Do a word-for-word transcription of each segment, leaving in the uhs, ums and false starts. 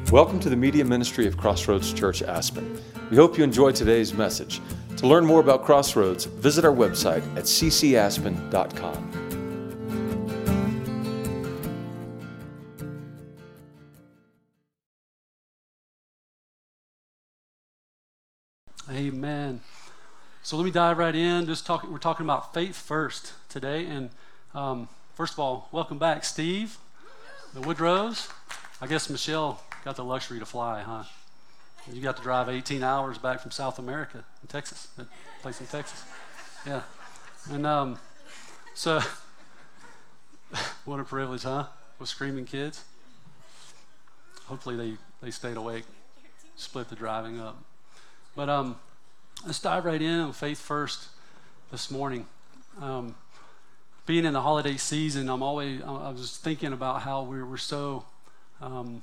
Welcome to the media ministry of Crossroads Church Aspen. We hope you enjoyed today's message. To learn more about Crossroads, visit our website at c c aspen dot com. Amen. So let me dive right in. Just talking, we're talking about faith first today. And um, first of all, welcome back, Steve, the Woodrows. I guess Michelle got the luxury to fly, huh? You got to drive eighteen hours back from South America, in Texas, that place in Texas. Yeah. And um, so, what a privilege, huh? With screaming kids. Hopefully they, they stayed awake, split the driving up. But um, let's dive right in on faith first this morning. Um, being in the holiday season, I'm always, I was thinking about how we were so, um,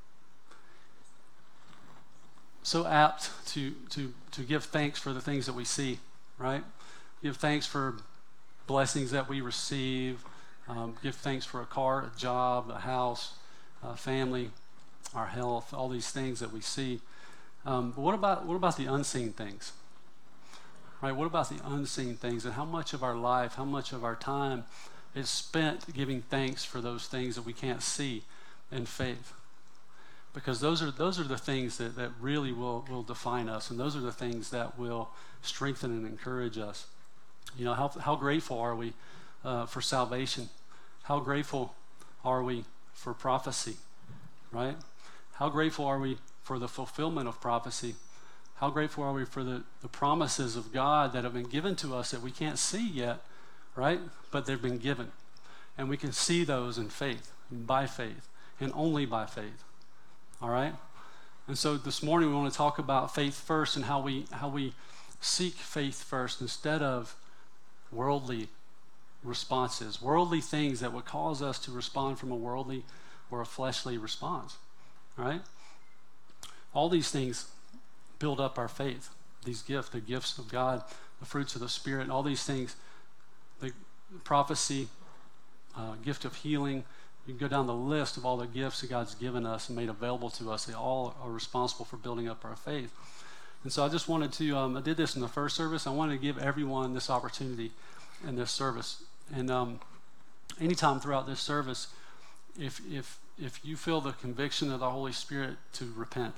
so apt to, to, to give thanks for the things that we see, right? Give thanks for blessings that we receive. Um, give thanks for a car, a job, a house, a family, our health, all these things that we see. Um, but what about what about the unseen things? Right? What about the unseen things, and how much of our life, how much of our time is spent giving thanks for those things that we can't see in faith? Because those are those are the things that, that really will, will define us, and those are the things that will strengthen and encourage us. You know, how how grateful are we uh, for salvation? How grateful are we for prophecy? Right? How grateful are we for the fulfillment of prophecy? How grateful are we for the, the promises of God that have been given to us that we can't see yet, right? But they've been given. And we can see those in faith, by faith, and only by faith. All right? And so this morning we want to talk about faith first and how we how we seek faith first instead of worldly responses, worldly things that would cause us to respond from a worldly or a fleshly response. All right? All these things build up our faith. These gifts, the gifts of God, the fruits of the Spirit, and all these things, the prophecy, uh, gift of healing. You can go down the list of all the gifts that God's given us and made available to us. They all are responsible for building up our faith. And so I just wanted to, um, I did this in the first service. I wanted to give everyone this opportunity in this service. And um, anytime throughout this service, if if if you feel the conviction of the Holy Spirit to repent,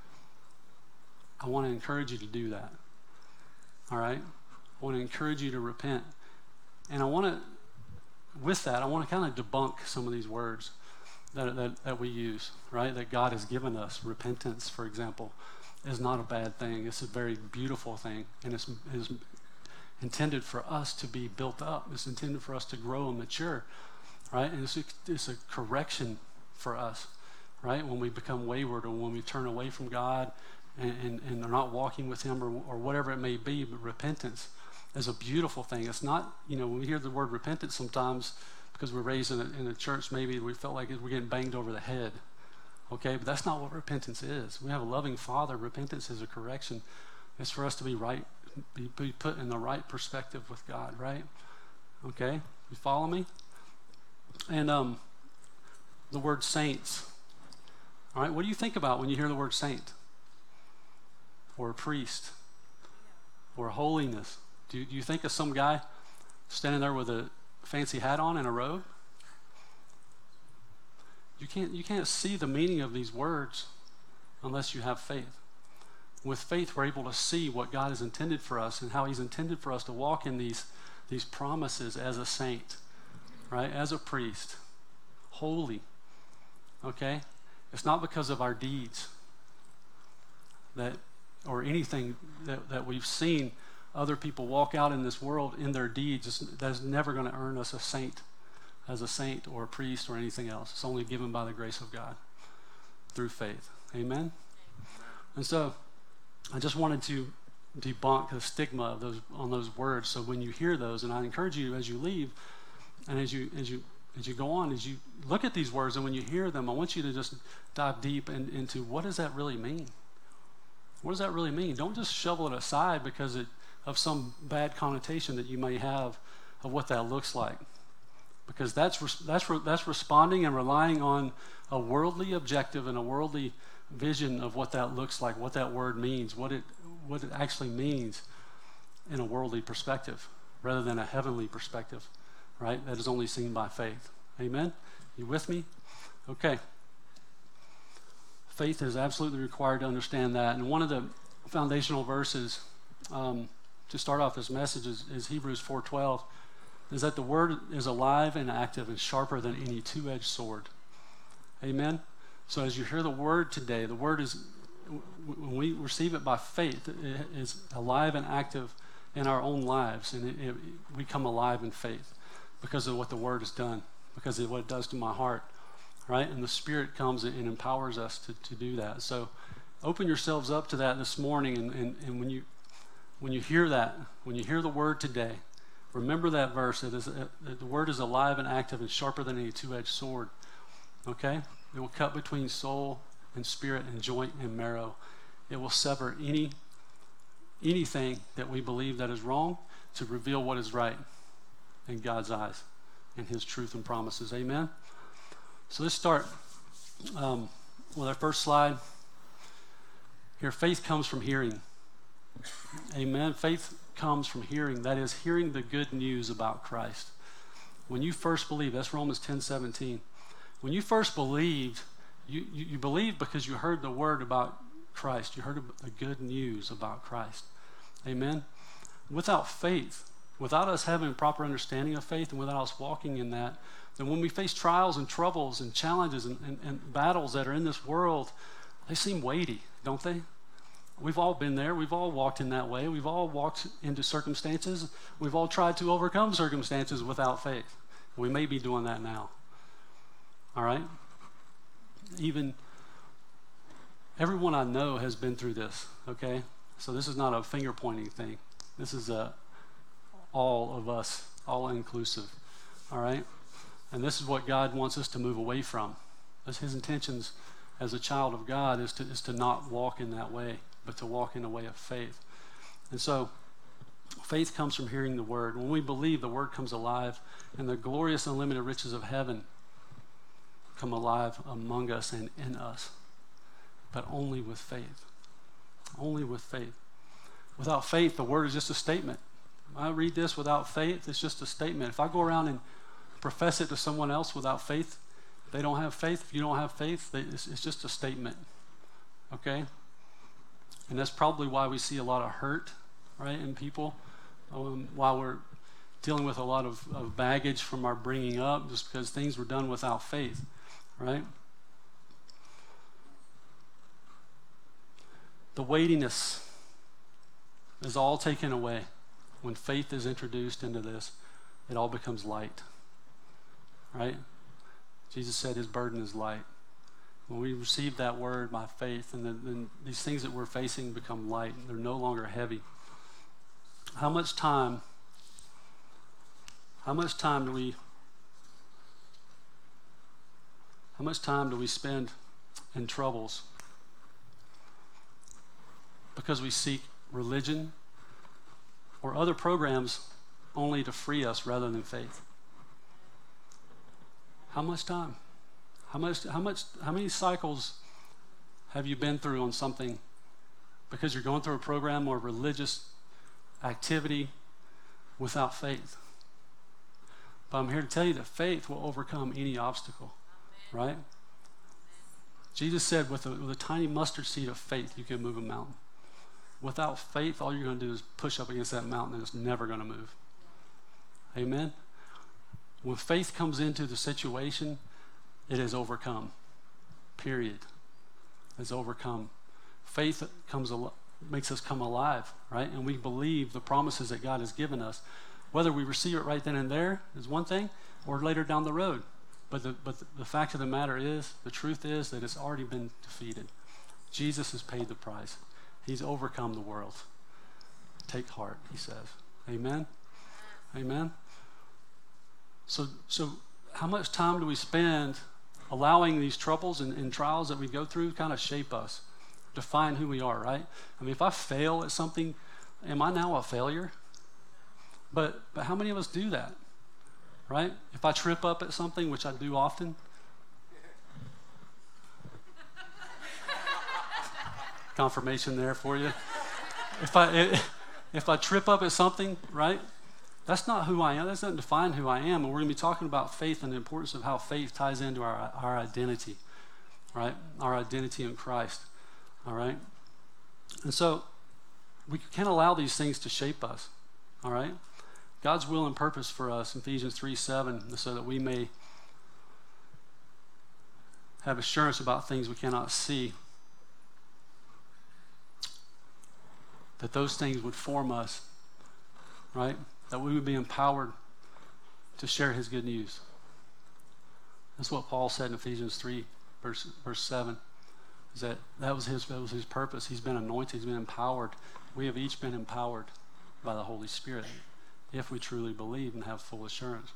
I want to encourage you to do that. All right? I want to encourage you to repent. And I want to, with that, I want to kind of debunk some of these words that, that, that we use, right? That God has given us. Repentance, for example, is not a bad thing. It's a very beautiful thing. And it's, it's intended for us to be built up. It's intended for us to grow and mature, right? And it's a, it's a correction for us, right? When we become wayward or when we turn away from God and, and, and are not walking with Him or, or whatever it may be, but repentance is a beautiful thing. It's not, you know, when we hear the word repentance sometimes, because we're raised in a, in a church, maybe we felt like we're getting banged over the head, okay? But that's not what repentance is. We have a loving Father. Repentance is a correction. It's for us to be right, be, be put in the right perspective with God, right? Okay? You follow me? And um, the word saints, all right? What do you think about when you hear the word saint? Or a priest? Or holiness? Do you, do you think of some guy standing there with a fancy hat on and a robe? You can't, you can't see the meaning of these words unless you have faith. With faith, we're able to see what God has intended for us and how He's intended for us to walk in these, these promises as a saint, right? As a priest, holy, okay? It's not because of our deeds that, or anything that, that we've seen other people walk out in this world in their deeds. That's never going to earn us a saint, as a saint or a priest or anything else. It's only given by the grace of God through faith. Amen? And so I just wanted to debunk the stigma of those on those words. So when you hear those, and I encourage you as you leave and as you as you as you go on, as you look at these words, and when you hear them, I want you to just dive deep in, into what does that really mean? What does that really mean? Don't just shovel it aside because it, of some bad connotation that you may have of what that looks like. Because that's that's that's responding and relying on a worldly objective and a worldly vision of what that looks like, what that word means, what it what it actually means in a worldly perspective rather than a heavenly perspective, right? That is only seen by faith. Amen? You with me? Okay. Faith is absolutely required to understand that. And one of the foundational verses um, to start off this message is, is Hebrews four twelve, is that the word is alive and active and sharper than any two-edged sword. Amen? So as you hear the word today, the word is, when we receive it by faith, it is alive and active in our own lives, and it, it, we come alive in faith because of what the word has done, because of what it does to my heart, right? And the Spirit comes and empowers us to, to do that. So open yourselves up to that this morning, and, and, and when you when you hear that, when you hear the word today, remember that verse. It is, that the word is alive and active and sharper than any two-edged sword, okay? It will cut between soul and spirit and joint and marrow. It will sever any anything that we believe that is wrong to reveal what is right in God's eyes and his truth and promises. Amen? So let's start um, with our first slide. Here, faith comes from hearing. Amen? Faith comes from hearing. That is, hearing the good news about Christ. When you first believe, that's Romans ten seventeen. When you first believed, you, you, you believed because you heard the word about Christ. You heard the good news about Christ. Amen? Without faith, without us having a proper understanding of faith and without us walking in that, then when we face trials and troubles and challenges and, and, and battles that are in this world, they seem weighty, don't they? We've all been there. We've all walked in that way. We've all walked into circumstances. We've all tried to overcome circumstances without faith. We may be doing that now. All right? Even everyone I know has been through this, okay? So this is not a finger-pointing thing. This is a all of us, all-inclusive, all right? And this is what God wants us to move away from. That's his intentions as a child of God is to, is to not walk in that way, but to walk in a way of faith. And so faith comes from hearing the word. When we believe, the word comes alive, and the glorious unlimited riches of heaven come alive among us and in us, but only with faith. Only with faith. Without faith, the word is just a statement. I read this without faith, it's just a statement. If I go around and profess it to someone else without faith, if they don't have faith, if you don't have faith, they, it's, it's just a statement. Okay? And that's probably why we see a lot of hurt, right, in people, um, while we're dealing with a lot of, of baggage from our bringing up, just because things were done without faith, right? The weightiness is all taken away. When faith is introduced into this, it all becomes light, right? Jesus said his burden is light. When we receive that word by faith, and then, then these things that we're facing become light. They're no longer heavy. How much time, how much time do we, how much time do we spend in troubles because we seek religion or other programs only to free us rather than faith? How much time? How much, how much, how many cycles have you been through on something because you're going through a program or religious activity without faith? But I'm here to tell you that faith will overcome any obstacle, right? Jesus said with a, with a tiny mustard seed of faith, you can move a mountain. Without faith, all you're going to do is push up against that mountain and it's never going to move. Amen? When faith comes into the situation, it is overcome. Period. It's overcome. Faith comes al- makes us come alive, right? And we believe the promises that God has given us. Whether we receive it right then and there is one thing, or later down the road. But the, but the, the fact of the matter is, the truth is that it's already been defeated. Jesus has paid the price. He's overcome the world. Take heart, he says. Amen? Amen? So, so how much time do we spend allowing these troubles and, and trials that we go through kind of shape us, define who we are, right? I mean, if I fail at something, am I now a failure? But, but how many of us do that, right? If I trip up at something, which I do often, confirmation there for you. If I if I trip up at something, right? That's not who I am. That doesn't define who I am. And we're going to be talking about faith and the importance of how faith ties into our our identity, right? Our identity in Christ, all right? And so we can't allow these things to shape us, all right? God's will and purpose for us, Ephesians three seven, so that we may have assurance about things we cannot see, that those things would form us, right? That we would be empowered to share his good news. That's what Paul said in Ephesians three, verse, verse seven, is that that was his, that was his purpose. He's been anointed, he's been empowered. We have each been empowered by the Holy Spirit if we truly believe and have full assurance.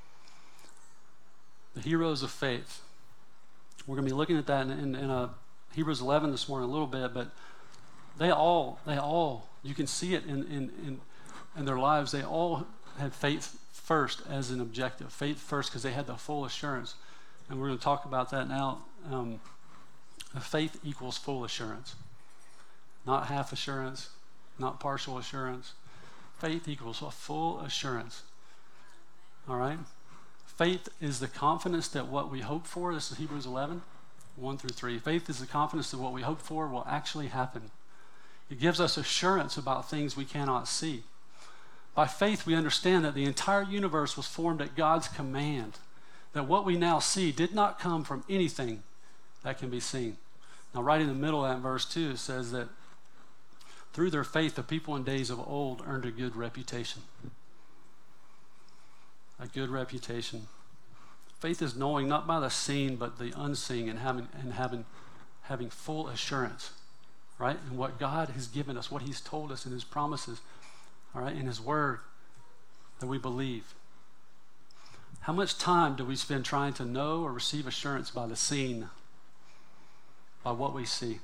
The heroes of faith. We're going to be looking at that in, in, in a Hebrews eleven this morning a little bit, but they all, they all, you can see it in, in, in, in their lives. They all had faith first as an objective. Faith first because they had the full assurance. And we're going to talk about that now. Um, faith equals full assurance. Not half assurance, not partial assurance. Faith equals a full assurance. All right? Faith is the confidence that what we hope for, this is Hebrews eleven, one through three. Faith is the confidence that what we hope for will actually happen. It gives us assurance about things we cannot see. By faith, we understand that the entire universe was formed at God's command, that what we now see did not come from anything that can be seen. Now, right in the middle of that verse two, it says that through their faith, the people in days of old earned a good reputation. A good reputation. Faith is knowing not by the seen, but the unseen, and having and having having full assurance, right? In what God has given us, what he's told us in his promises, all right, in his word that we believe. How much time do we spend trying to know or receive assurance by the seen, by what we see?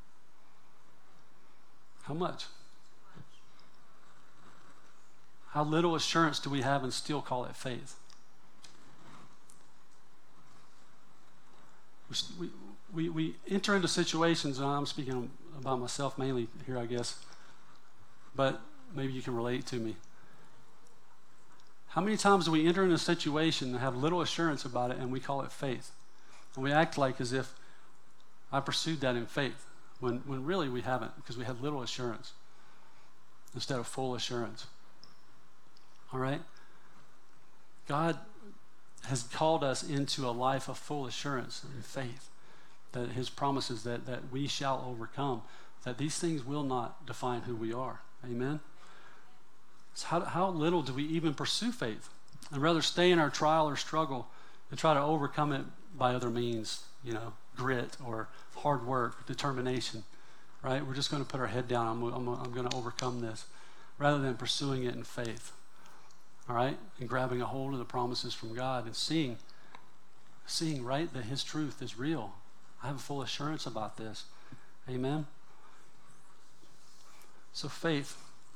How much? How little assurance do we have and still call it faith? We, we, we enter into situations, and I'm speaking about myself mainly here, I guess, but maybe you can relate to me. How many times do we enter in a situation and have little assurance about it and we call it faith? And we act like as if I pursued that in faith, when, when really we haven't, because we had little assurance instead of full assurance. All right? God has called us into a life of full assurance and faith, that his promises that, that we shall overcome, that these things will not define who we are. Amen? So how, how little do we even pursue faith and rather stay in our trial or struggle and try to overcome it by other means, you know, grit or hard work, determination, right? We're just going to put our head down. I'm, I'm, I'm going to overcome this rather than pursuing it in faith. All right, and grabbing a hold of the promises from God and seeing, seeing right that his truth is real. I have full assurance about this. Amen. So faith.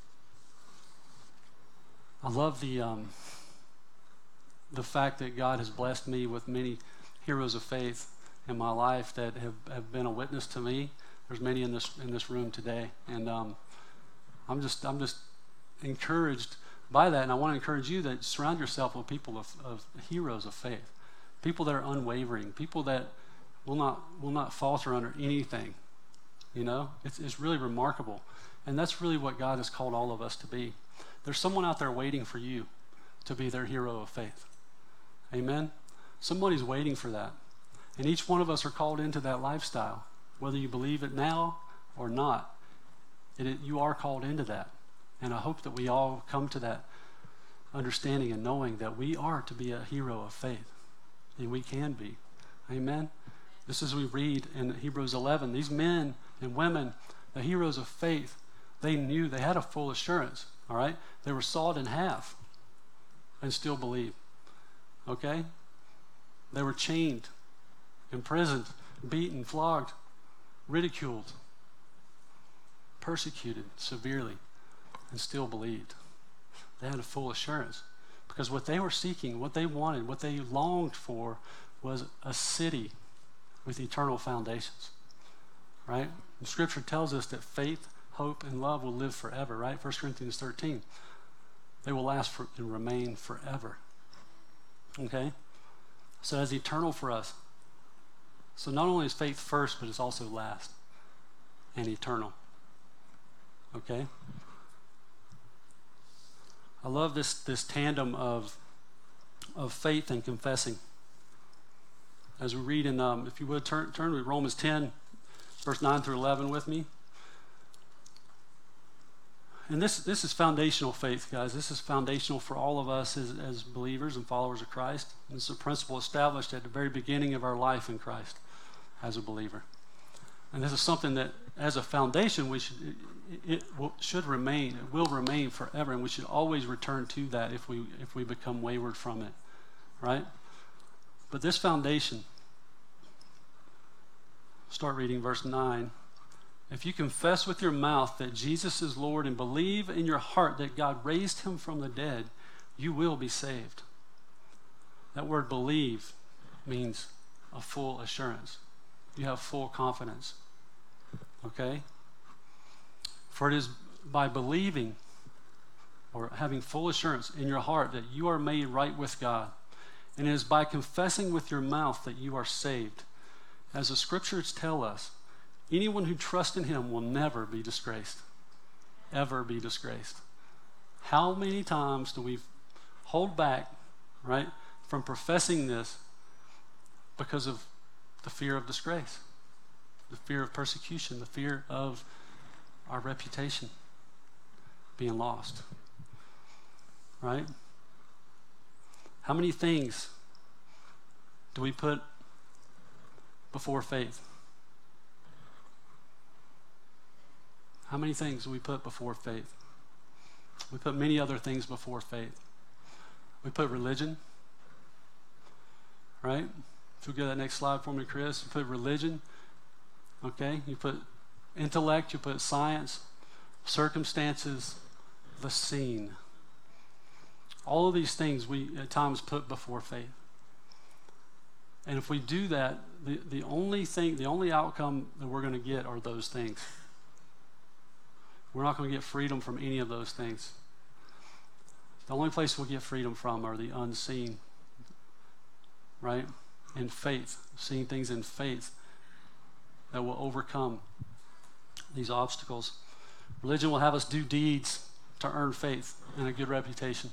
I love the um, the fact that God has blessed me with many heroes of faith in my life that have, have been a witness to me. There's many in this in this room today, and um, I'm just I'm just encouraged by that, and I want to encourage you that surround yourself with people of, of heroes of faith, people that are unwavering, people that will not will not falter under anything. You know, it's it's really remarkable, and that's really what God has called all of us to be. There's someone out there waiting for you to be their hero of faith. Amen. Somebody's waiting for that, and each one of us are called into that lifestyle, whether you believe it now or not. It, it, you are called into that. And I hope that we all come to that understanding and knowing that we are to be a hero of faith. And we can be. Amen? This is we read in Hebrews eleven. These men and women, the heroes of faith, they knew, they had a full assurance. All right? They were sawed in half and still believed. Okay? They were chained, imprisoned, beaten, flogged, ridiculed, persecuted severely, and still believed. They had a full assurance because what they were seeking, what they wanted, what they longed for was a city with eternal foundations, right? And Scripture tells us that faith, hope, and love will live forever, right? First Corinthians thirteen. They will last for, and remain forever. Okay? So that's eternal for us. So not only is faith first, but it's also last and eternal. Okay? I love this, this tandem of, of faith and confessing. As we read in, um, if you would, turn, turn to Romans ten, verse nine through eleven with me. And this, this is foundational faith, guys. This is foundational for all of us as, as believers and followers of Christ. And it's a principle established at the very beginning of our life in Christ as a believer. And this is something that, as a foundation, we should it, it will, should remain. It will remain forever, and we should always return to that if we if we become wayward from it, right? But this foundation. Start reading verse nine. If you confess with your mouth that Jesus is Lord and believe in your heart that God raised him from the dead, you will be saved. That word believe means a full assurance. You have full confidence. Okay? For it is by believing or having full assurance in your heart that you are made right with God. And it is by confessing with your mouth that you are saved. As the scriptures tell us, anyone who trusts in him will never be disgraced. Ever be disgraced. How many times do we hold back, right, from professing this because of the fear of disgrace, the fear of persecution, the fear of our reputation being lost, right? How many things do we put before faith? How many things do we put before faith? We put many other things before faith. We put religion, right? If you go to that next slide for me, Chris. You put religion, okay? You put intellect, you put science, circumstances, the scene. All of these things we at times put before faith. And if we do that, the, the only thing, the only outcome that we're going to get are those things. We're not going to get freedom from any of those things. The only place we'll get freedom from are the unseen, right? In faith, seeing things in faith that will overcome these obstacles. Religion will have us do deeds to earn faith and a good reputation,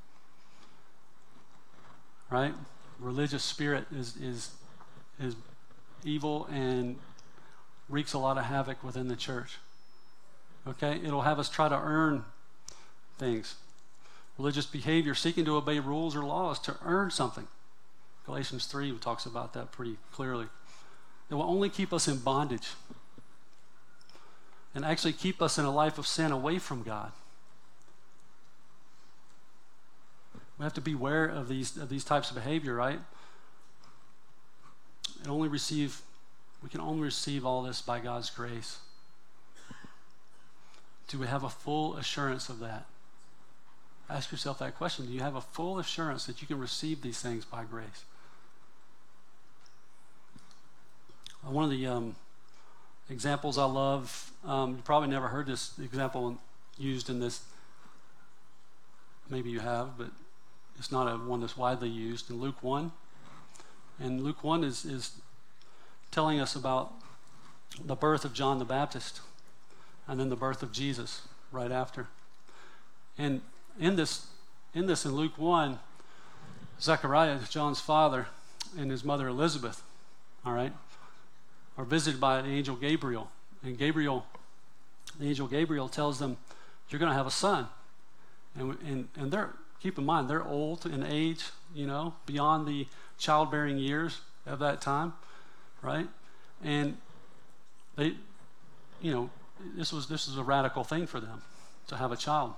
right? Religious spirit is is is evil and wreaks a lot of havoc within the church. Okay, it'll have us try to earn things. Religious behavior, seeking to obey rules or laws to earn something. Galatians three talks about that pretty clearly. It will only keep us in bondage and actually keep us in a life of sin away from God. We have to beware of these of these types of behavior, right? And only receive, we can only receive all this by God's grace. Do we have a full assurance of that? Ask yourself that question. Do you have a full assurance that you can receive these things by grace? One of the um, examples I love, um, you probably never heard this example used in this. Maybe you have, but it's not a one that's widely used. In Luke one, and Luke one is, is telling us about the birth of John the Baptist and then the birth of Jesus right after. And in this, in this in Luke one, Zechariah, John's father, and his mother Elizabeth, all right, are visited by the angel Gabriel. And Gabriel, the angel Gabriel tells them, you're going to have a son. And, and, and they're, keep in mind, they're old in age, you know, beyond the childbearing years of that time, right? And they, you know, this was this was a radical thing for them to have a child.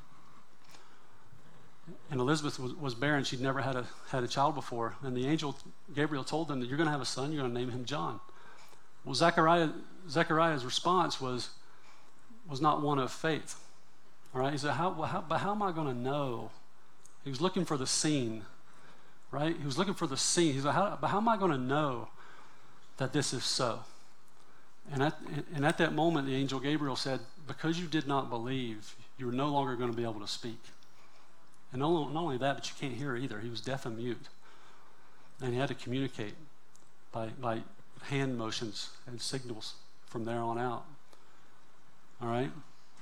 And Elizabeth was, was barren; she'd never had a had a child before. And the angel Gabriel told them that you're going to have a son. You're going to name him John. Well, Zechariah Zechariah's response was was not one of faith. All right, he said, "How? how but how am I going to know?" He was looking for the scene, right? He was looking for the scene. He said, "How? But how am I going to know that this is so?" And at, and at that moment, the angel Gabriel said, because you did not believe, you are no longer going to be able to speak. And not only, not only that, but you can't hear either. He was deaf and mute. And he had to communicate by, by hand motions and signals from there on out. All right?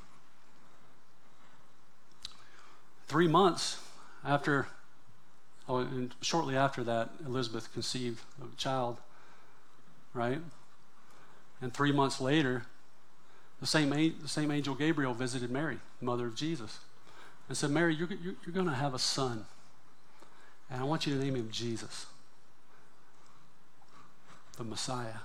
Three months after, oh, and shortly after that, Elizabeth conceived a child, right? And three months later, the same, the same angel Gabriel visited Mary, mother of Jesus, and said, Mary, you're, you're, you're going to have a son, and I want you to name him Jesus, the Messiah.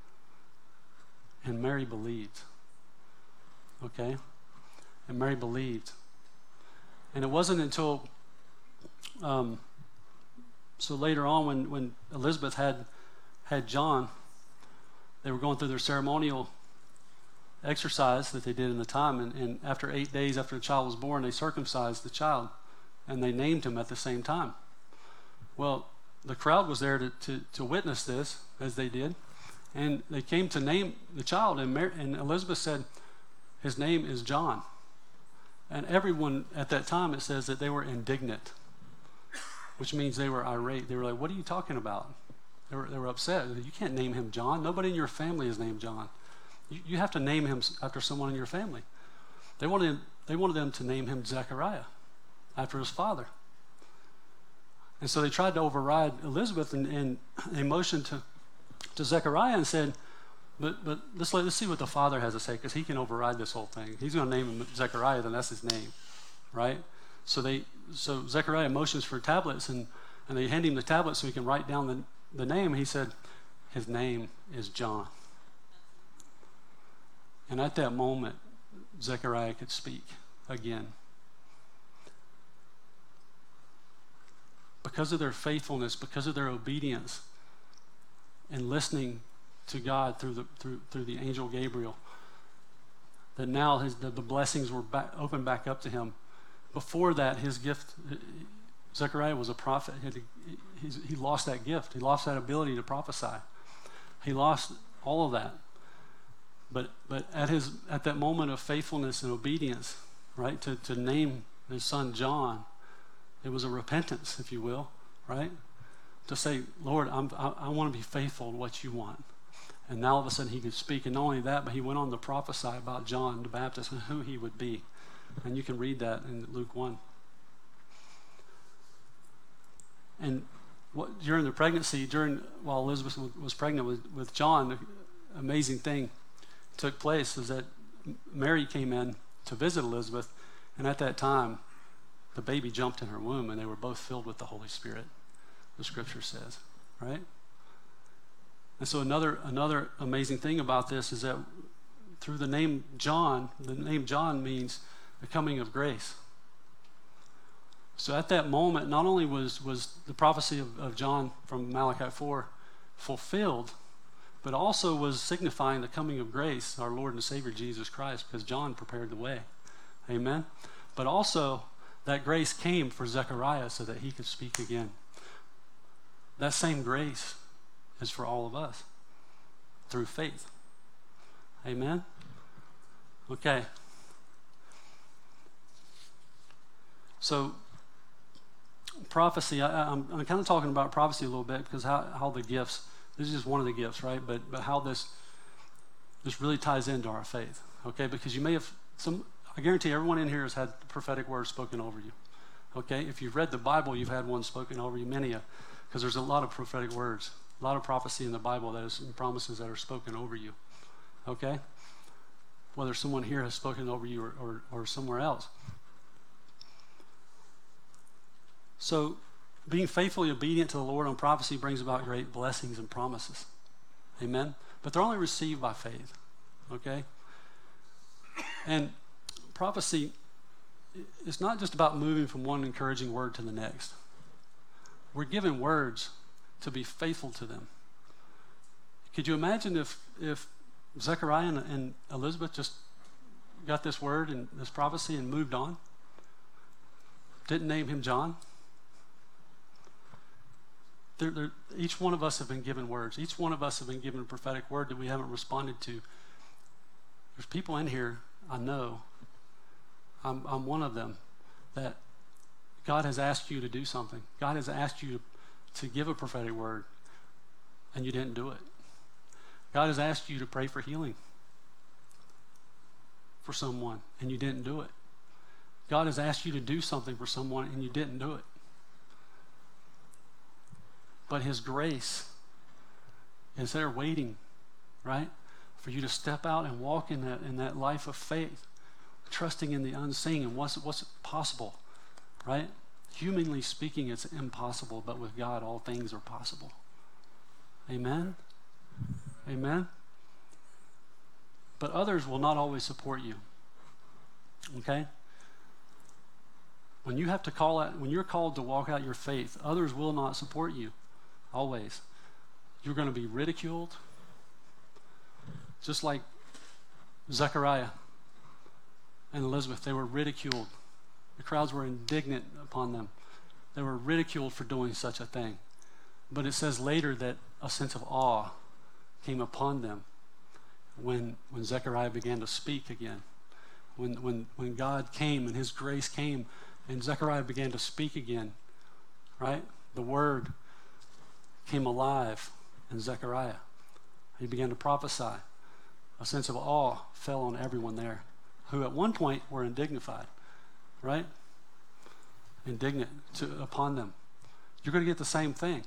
And Mary believed, okay? And Mary believed. And it wasn't until, um, so later on when, when Elizabeth had had John, they were going through their ceremonial exercise that they did in the time, and, and after eight days after the child was born, they circumcised the child, and they named him at the same time. Well, the crowd was there to, to, to witness this, as they did, and they came to name the child, and, Mary, and Elizabeth said, his name is John. And everyone at that time, it says that they were indignant, which means they were irate. They were like, what are you talking about? They were, they were upset. You can't name him John. Nobody in your family is named John. You, you have to name him after someone in your family. They wanted, they wanted them to name him Zechariah, after his father. And so they tried to override Elizabeth, and, and they motioned to, to Zechariah and said, But but let's let, let's see what the father has to say, because he can override this whole thing. He's going to name him Zechariah, then that's his name, right? So they so Zechariah motions for tablets, and, and they hand him the tablets so he can write down the, the name. He said, his name is John. And at that moment, Zechariah could speak again. Because of their faithfulness, because of their obedience, and listening to God through the through through the angel Gabriel, that now his the, the blessings were back, opened back up to him. Before that, his gift, Zechariah was a prophet. He, had to, he, he lost that gift. He lost that ability to prophesy. He lost all of that. But but at his at that moment of faithfulness and obedience, right, to, to name his son John, it was a repentance, if you will, right, to say, Lord, I'm, I, I want to be faithful to what you want. And now all of a sudden he could speak. And not only that, but he went on to prophesy about John the Baptist and who he would be. And you can read that in Luke one. And what, during the pregnancy, during while Elizabeth was pregnant with, with John, the amazing thing took place is that Mary came in to visit Elizabeth. And at that time, the baby jumped in her womb, and they were both filled with the Holy Spirit, the scripture says, right? And so another another amazing thing about this is that through the name John, the name John means the coming of grace. So at that moment, not only was, was the prophecy of, of John from Malachi four fulfilled, but also was signifying the coming of grace, our Lord and Savior Jesus Christ, because John prepared the way. Amen? But also, that grace came for Zechariah so that he could speak again. That same grace is for all of us through faith. Amen? Okay. So, prophecy, I, I'm, I'm kind of talking about prophecy a little bit because how, how the gifts, this is just one of the gifts, right? But but how this this really ties into our faith, okay? Because you may have, some. I guarantee everyone in here has had prophetic words spoken over you, okay? If you've read the Bible, you've had one spoken over you, many of, because there's a lot of prophetic words, a lot of prophecy in the Bible that is, and promises that are spoken over you, okay? Whether someone here has spoken over you or, or, or somewhere else. So being faithfully obedient to the Lord on prophecy brings about great blessings and promises. Amen? But they're only received by faith, okay? And prophecy, it's not just about moving from one encouraging word to the next. We're given words to be faithful to them. Could you imagine if, if Zechariah and, and Elizabeth just got this word and this prophecy and moved on? Didn't name him John? They're, they're, each one of us have been given words. Each one of us have been given a prophetic word that we haven't responded to. There's people in here, I know, I'm, I'm one of them, that God has asked you to do something. God has asked you to, to give a prophetic word, and you didn't do it. God has asked you to pray for healing for someone, and you didn't do it. God has asked you to do something for someone, and you didn't do it. But his grace is there waiting, right, for you to step out and walk in that in that life of faith, trusting in the unseen and what's what's possible, right? Humanly speaking, it's impossible, but with God, all things are possible. Amen? Amen? But others will not always support you, okay? When you have to call out, when you're called to walk out your faith, others will not support you. Always. You're going to be ridiculed. Just like Zechariah and Elizabeth, they were ridiculed. The crowds were indignant upon them. They were ridiculed for doing such a thing. But it says later that a sense of awe came upon them when, when Zechariah began to speak again. When, when, when God came and his grace came and Zechariah began to speak again, right? The word came alive in Zechariah. He began to prophesy. A sense of awe fell on everyone there, who at one point were indignified, right? Indignant to, upon them. You're going to get the same thing.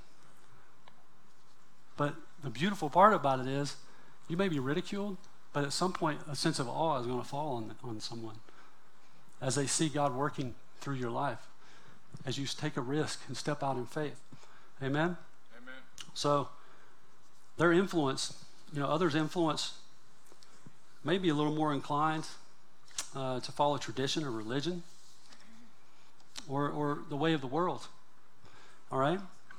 But the beautiful part about it is, you may be ridiculed, but at some point, a sense of awe is going to fall on, on someone as they see God working through your life, as you take a risk and step out in faith. Amen? So their influence, you know, others' influence may be a little more inclined uh, to follow tradition or religion or, or the way of the world. All right?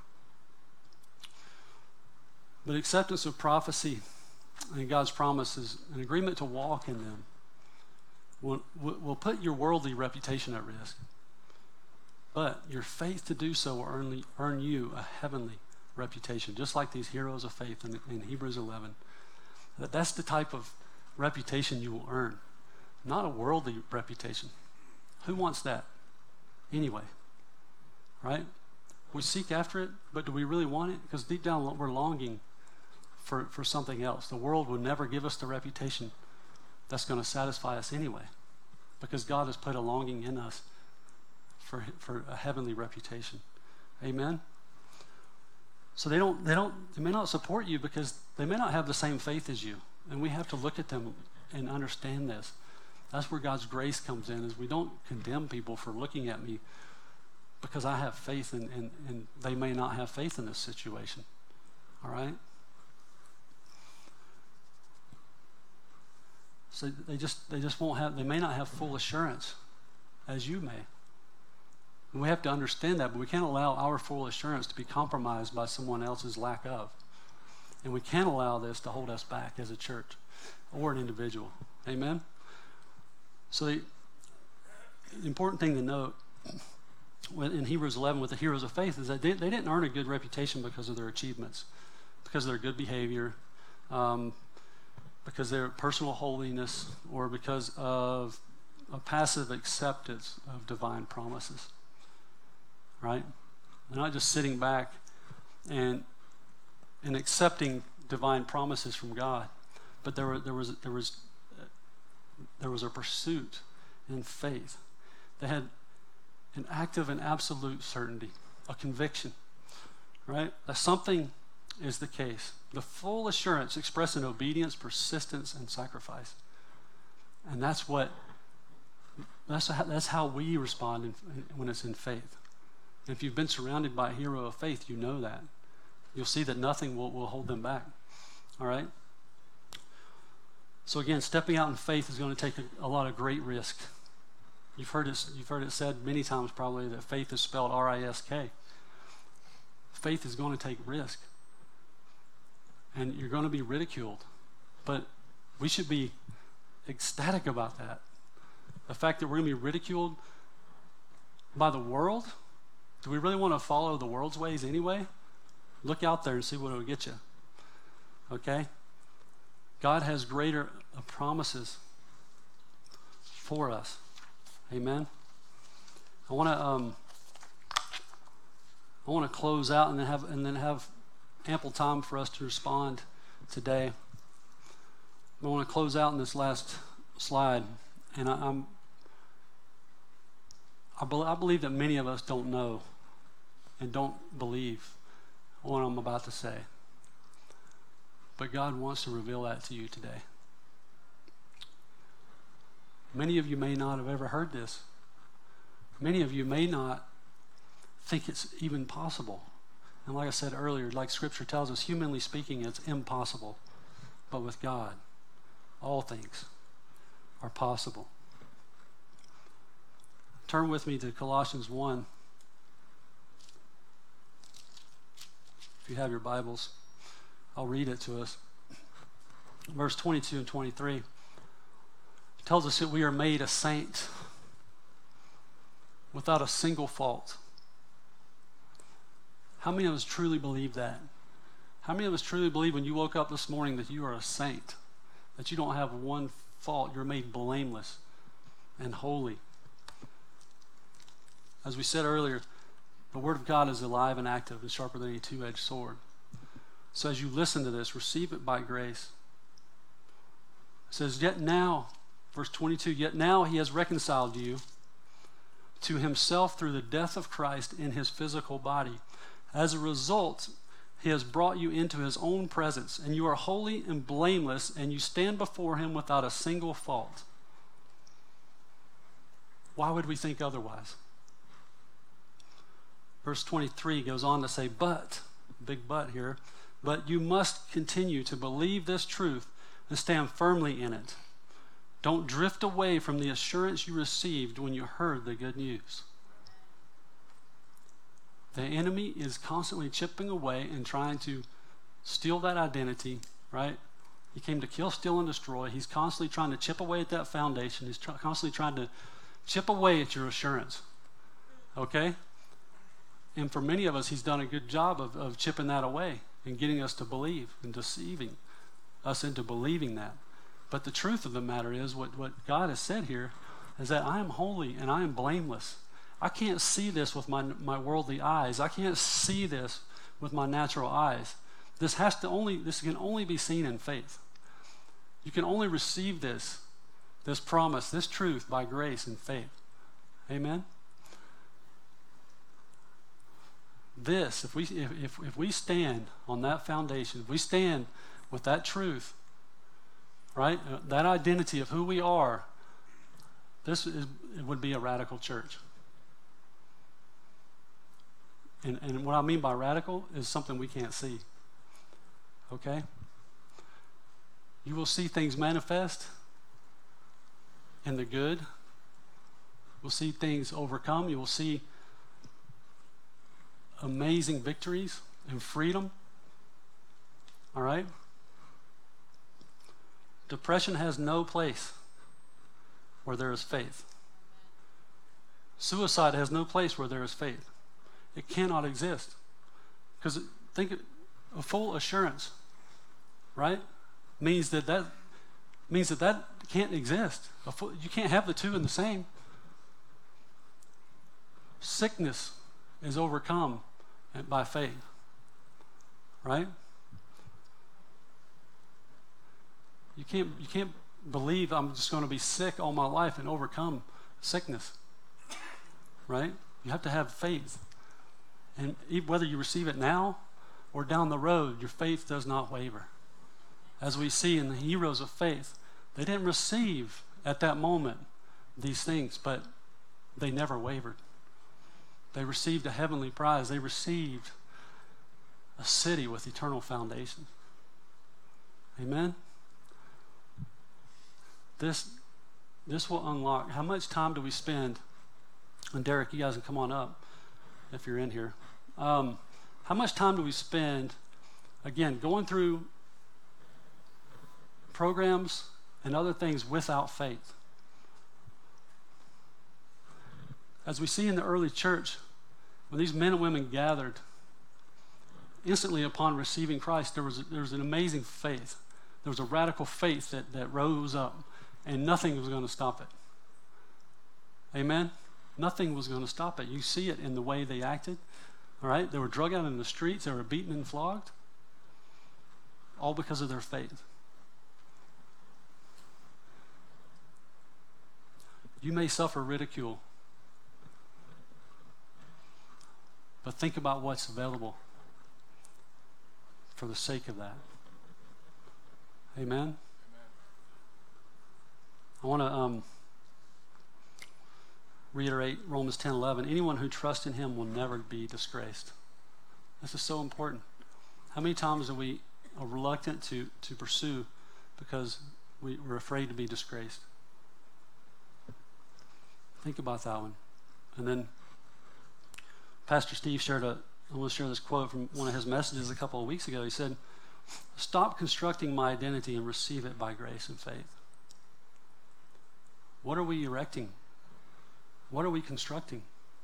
But acceptance of prophecy and God's promises, an agreement to walk in them, will, will put your worldly reputation at risk. But your faith to do so will earn, earn you a heavenly reputation, just like these heroes of faith in, in Hebrews eleven. That that's the type of reputation you will earn, not a worldly reputation. Who wants that anyway? Right? We seek after it, but do we really want it? Because deep down we're longing for, for something else. The world will never give us the reputation that's going to satisfy us anyway, because God has put a longing in us for, for a heavenly reputation. Amen? So they don't, they don't, they may not support you because they may not have the same faith as you. And we have to look at them and understand this. That's where God's grace comes in, is we don't condemn people for looking at me because I have faith and, and, and they may not have faith in this situation. All right? So they just, they just won't have, they may not have full assurance as you may. And we have to understand that, but we can't allow our full assurance to be compromised by someone else's lack of. And we can't allow this to hold us back as a church or an individual. Amen? So the, the important thing to note in Hebrews eleven with the heroes of faith is that they, they didn't earn a good reputation because of their achievements, because of their good behavior, um, because of their personal holiness, or because of a passive acceptance of divine promises. Right? They're not just sitting back and and accepting divine promises from God, but there were there was there was there was a pursuit in faith. They had an active and absolute certainty, a conviction, right? That something is the case. The full assurance expressed in obedience, persistence, and sacrifice. And that's what that's how, that's how we respond in, when it's in faith. If you've been surrounded by a hero of faith, you know that. You'll see that nothing will, will hold them back. All right? So again, stepping out in faith is going to take a, a lot of great risk. You've heard it, you've heard it said many times probably that faith is spelled R I S K. Faith is going to take risk. And you're going to be ridiculed. But we should be ecstatic about that. The fact that we're going to be ridiculed by the world. Do we really want to follow the world's ways anyway? Look out there and see what it'll get you. Okay? God has greater uh, promises for us. Amen? I want to um, I want to close out and then have and then have ample time for us to respond today. I want to close out in this last slide, and I, I'm I, be, I believe that many of us don't know and don't believe what I'm about to say, but God wants to reveal that to you today. Many of you may not have ever heard this. Many of you may not think it's even possible. And like I said earlier, like Scripture tells us, humanly speaking, it's impossible. But with God, all things are possible. Turn with me to Colossians one. If you have your Bibles, I'll read it to us. Verse twenty-two and twenty-three. It tells us that we are made a saint without a single fault. How many of us truly believe that? How many of us truly believe when you woke up this morning that you are a saint, that you don't have one fault, you're made blameless and holy? As we said earlier, the Word of God is alive and active and sharper than a two-edged sword. So as you listen to this, receive it by grace. It says, yet now, verse twenty-two, yet now he has reconciled you to himself through the death of Christ in his physical body. As a result, he has brought you into his own presence, and you are holy and blameless, and you stand before him without a single fault. Why would we think otherwise? Verse twenty-three goes on to say, but, big but here, but you must continue to believe this truth and stand firmly in it. Don't drift away from the assurance you received when you heard the good news. The enemy is constantly chipping away and trying to steal that identity, right? He came to kill, steal, and destroy. He's constantly trying to chip away at that foundation. He's tr- constantly trying to chip away at your assurance, okay? And for many of us, he's done a good job of, of chipping that away and getting us to believe and deceiving us into believing that. But the truth of the matter is, what, what God has said here is that I am holy and I am blameless. I can't see this with my, my worldly eyes. I can't see this with my natural eyes. This has to only, this can only be seen in faith. You can only receive this, this promise, this truth by grace and faith. Amen? This, if we, if, if, if we stand on that foundation, if we stand with that truth, right, uh, that identity of who we are, this is, it would be a radical church. And, and what I mean by radical is something we can't see. Okay? You will see things manifest in the good. You'll see things overcome. You will see amazing victories and freedom. All right? Depression has no place where there is faith. Suicide has no place where there is faith. It cannot exist. Because think of a full assurance, right? Means that that means that that can't exist. A full, you can't have the two in the same. Sickness is overcome by faith, right? You can't you can't believe I'm just going to be sick all my life and overcome sickness, right? You have to have faith. And whether you receive it now or down the road, your faith does not waver. As we see in the heroes of faith, they didn't receive at that moment these things, but they never wavered. They received a heavenly prize. They received a city with eternal foundation. Amen? This, this will unlock. How much time do we spend? And Derek, you guys can come on up if you're in here. Um, how much time do we spend, again, going through programs and other things without faith? As we see in the early church, when these men and women gathered instantly upon receiving Christ, there was, there was an amazing faith. There was a radical faith that, that rose up, and nothing was going to stop it. Amen? Nothing was going to stop it. You see it in the way they acted. All right? They were drug out in the streets. They were beaten and flogged. All because of their faith. You may suffer ridicule, but think about what's available for the sake of that. Amen? Amen. I want to um, reiterate Romans ten eleven. Anyone who trusts in him will never be disgraced. This is so important. How many times are we are reluctant to, to pursue because we, we're afraid to be disgraced? Think about that one. And then Pastor Steve shared a, I want to share this quote from one of his messages a couple of weeks ago. He said, "Stop constructing my identity and receive it by grace and faith." What are we erecting? What are we constructing?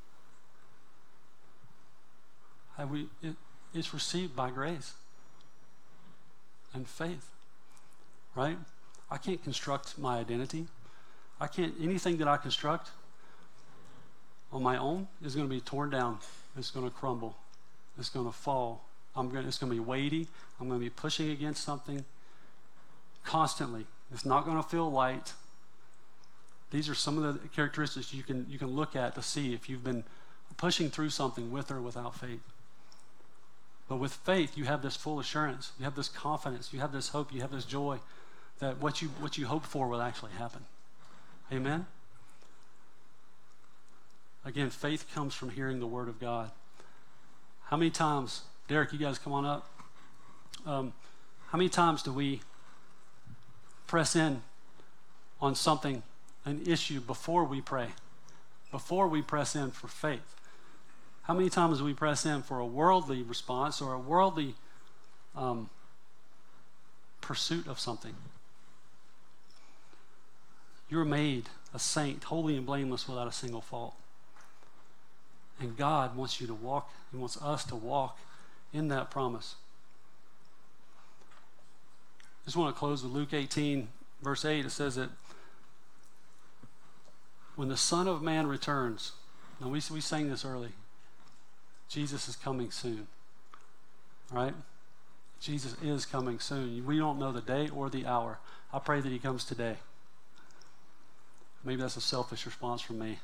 Have we? It, it's received by grace and faith, right? I can't construct my identity. I can't. Anything that I construct on my own is going to be torn down. It's going to crumble. It's going to fall. I'm going. It's going to be weighty. I'm going to be pushing against something constantly. It's not going to feel light. These are some of the characteristics you can you can look at to see if you've been pushing through something with or without faith. But with faith, you have this full assurance. You have this confidence. You have this hope. You have this joy that what you what you hope for will actually happen. Amen? Again, faith comes from hearing the Word of God. How many times, Derek, you guys come on up. Um, how many times do we press in on something, an issue, before we pray? Before we press in for faith? How many times do we press in for a worldly response or a worldly um, pursuit of something? You're made a saint, holy and blameless, without a single fault. And God wants you to walk, He wants us to walk in that promise. I just want to close with Luke eighteen, verse eight. It says that when the Son of Man returns, now we, we sang this early, Jesus is coming soon, right? Jesus is coming soon. We don't know the day or the hour. I pray that He comes today. Maybe that's a selfish response from me.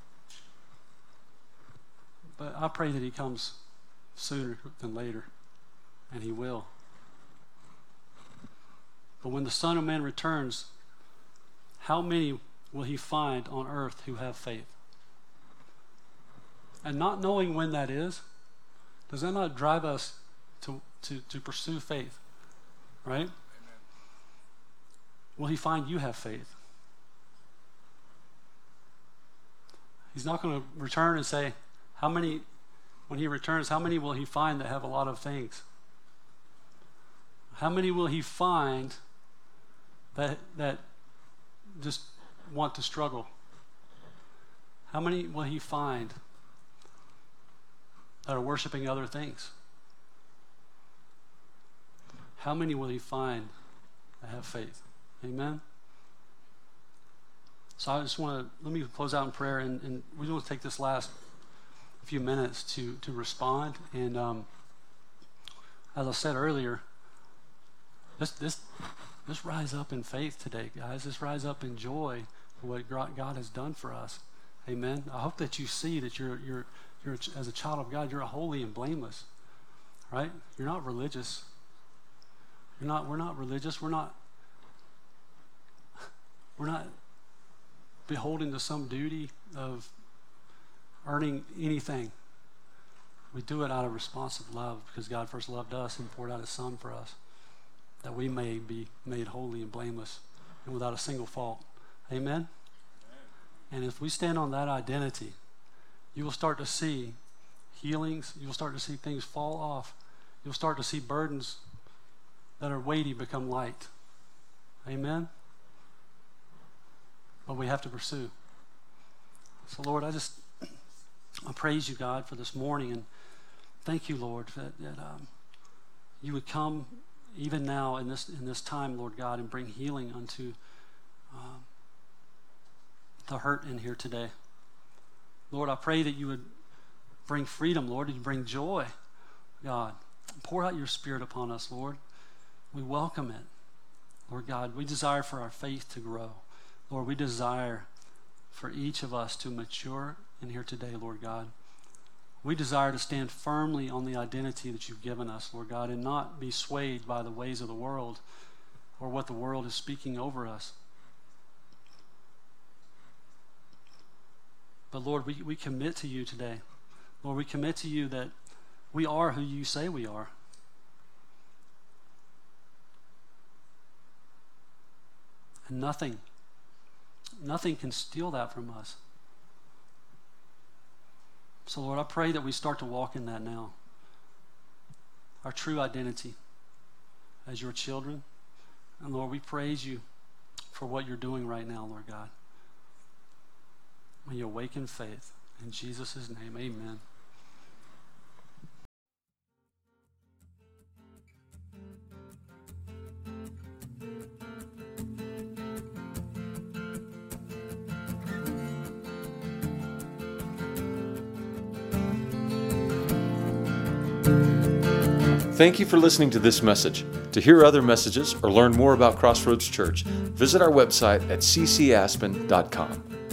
But I pray that He comes sooner than later, and He will. But when the Son of Man returns, how many will He find on earth who have faith? And not knowing when that is, does that not drive us to, to, to pursue faith? Right? Amen. Will He find you have faith? He's not going to return and say, how many, when He returns, how many will He find that have a lot of things? How many will He find that that just want to struggle? How many will He find that are worshiping other things? How many will He find that have faith? Amen? So I just want to, let me close out in prayer, and, and we want to take this last few minutes to, to respond. And um, as I said earlier, this, this, this rise up in faith today, guys. This rise up in joy for what God has done for us. Amen? I hope that you see that you're, you're, you're as a child of God, you're holy and blameless, right? You're not religious. You're not, we're not religious. We're not, we're not beholden to some duty of earning anything. We do it out of responsive love because God first loved us and poured out His Son for us, that we may be made holy and blameless and without a single fault. Amen? Amen. And if we stand on that identity, you will start to see healings. You'll start to see things fall off. You'll start to see burdens that are weighty become light. Amen? But we have to pursue. So, Lord, I just I praise You, God, for this morning, and thank You, Lord, that, that um, you would come even now in this in this time, Lord God, and bring healing unto uh, the hurt in here today. Lord, I pray that you would bring freedom, Lord, and you bring joy, God. Pour out your Spirit upon us, Lord. We welcome it, Lord God. We desire for our faith to grow. Lord, we desire for each of us to mature in here today, Lord God. We desire to stand firmly on the identity that you've given us, Lord God, and not be swayed by the ways of the world or what the world is speaking over us. But Lord, we, we commit to you today. Lord, we commit to you that we are who you say we are. And nothing, nothing can steal that from us. So Lord, I pray that we start to walk in that now. Our true identity as your children. And Lord, we praise you for what you're doing right now, Lord God. May you awaken faith. In Jesus' name, amen. Thank you for listening to this message. To hear other messages or learn more about Crossroads Church, visit our website at c c aspen dot com.